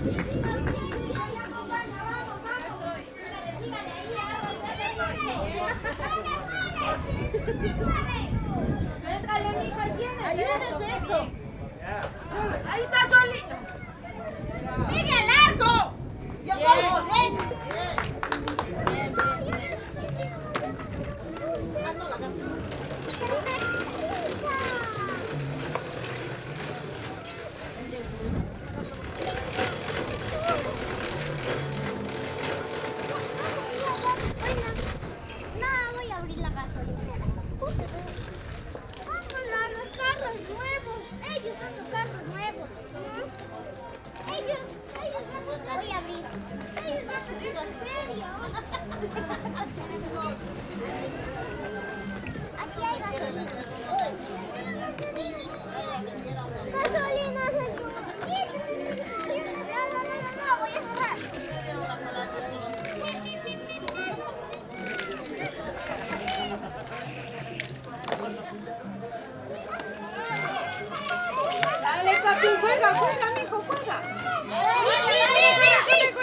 Suéltale, mija, ahí tienes. Ayúdese eso. Ahí está Soli. ¡Miguel Largo! Yo voy, bien. Ah, no, la gata. No, voy a abrir la gasolinera. Vámonos, los carros nuevos. Ellos son los carros nuevos. Ellos son los carros. Voy a abrir. Ellos van a abrir los serios. Aquí hay gasolina. Gasolina, señor. No, voy a cerrar. Dale, papi, juega, mijo, juega. Sí.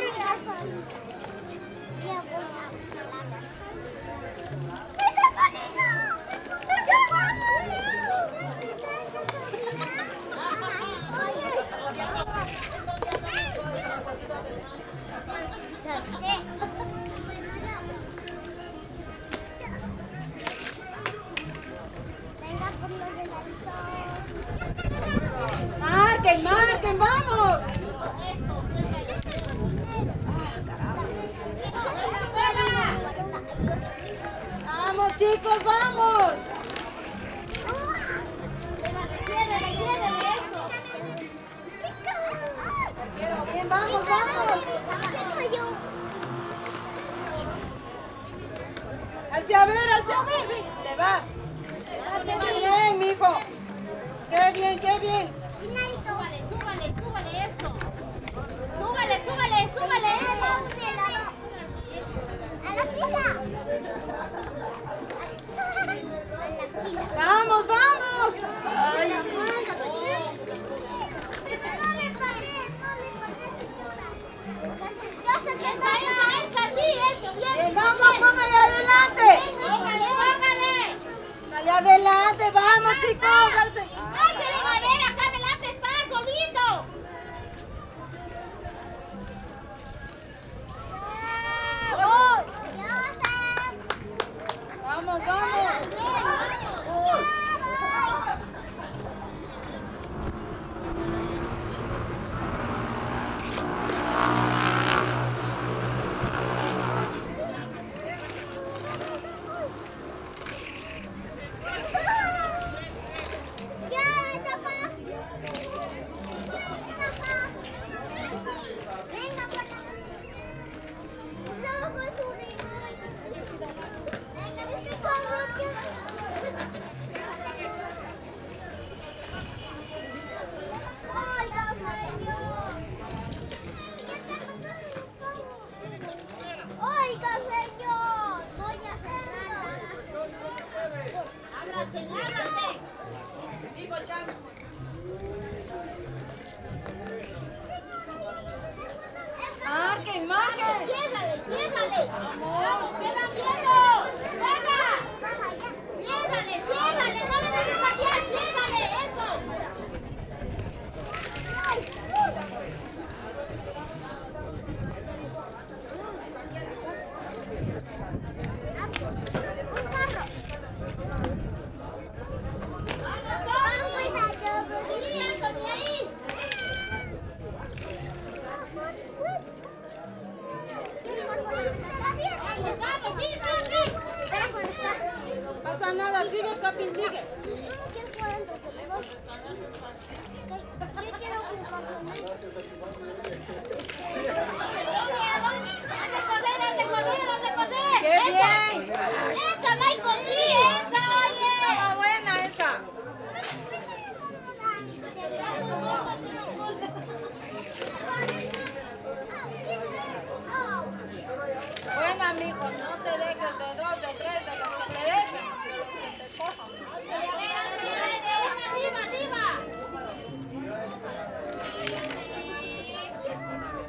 Marquen, vamos. Vamos, chicos, vamos. Quiero bien, vamos. Hacia ver, te va. Qué bien, mijo. Qué bien. Súbale eso. Súbale eso. A la fila. Vamos. Ay. Bien, vamos, póngale adelante. Dale adelante, vamos, chicos. Acá adelante está solito. Vamos. Oiga, señor, voy a cerrar. Ábrase. Marquen. Ciérrale. Vamos. ¿Qué están viendo? ¡Venga! Ciérrale. No le dejes patear. Ciérrale. Eso. Un carro. Sí, Anthony, ahí. Vamos, sí. No Pasa nada, sigue, Capi, sigue. quiero jugar en los Yo quiero jugar con él. Haz de correr. ¡Qué bien! Échala y corrí, Estaba buena esa. Buena, amigo, no te dejes de 2, de 3, de los que te dejen, de los que te cojan. Arriba.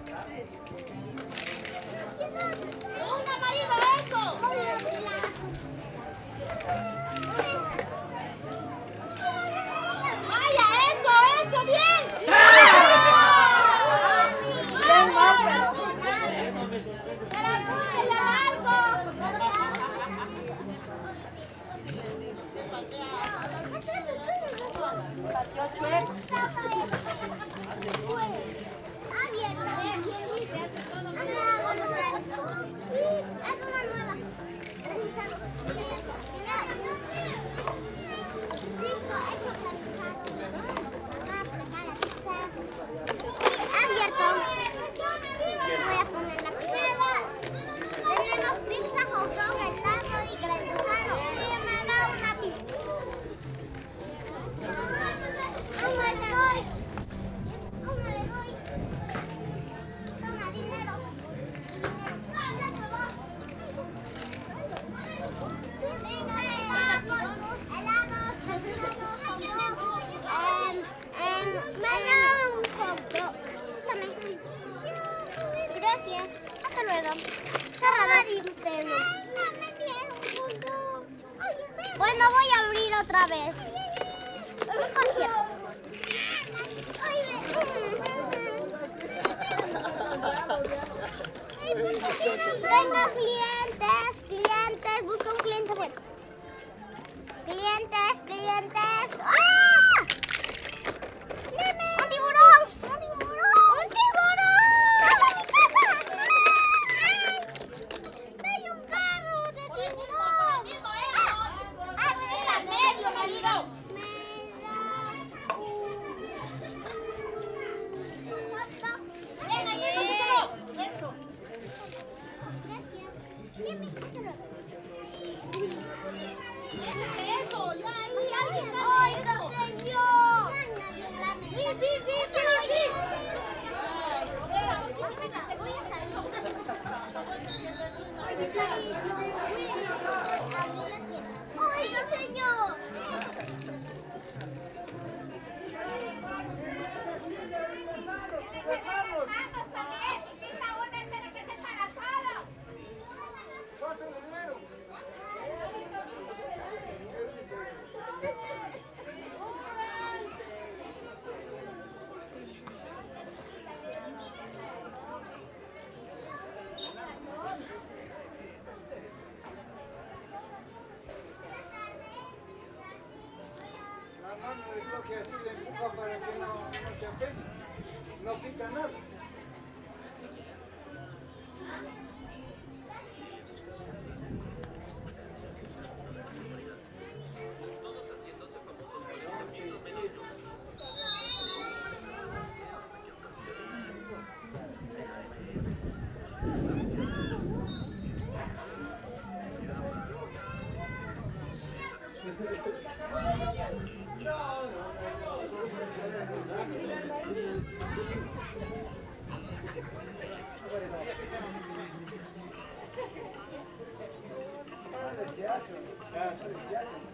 Abierto. Voy a poner la pizza. Tenemos pizza, hot dog, helado y granizado. Sí, me da una pizza. ¿Cómo le doy? ¿Cómo le doy? Toma dinero. Venga, helados, hot dog. Me da un hot dog. Dame. Gracias. Hasta luego. Cerrado. Bueno, voy a abrir otra vez. Venga, clientes, busca un cliente. Clientes. ¡Ah! ¡Un tiburón! ¡Un tiburón! ¡Vamos a mi casa! ¡Hay un carro de tiburón! ¡Ah, medio, marido! Oiga, señor. Sí. Oiga, señor. La mano le coge así, le empuja para que no se apegue. No quita nada. Teatro.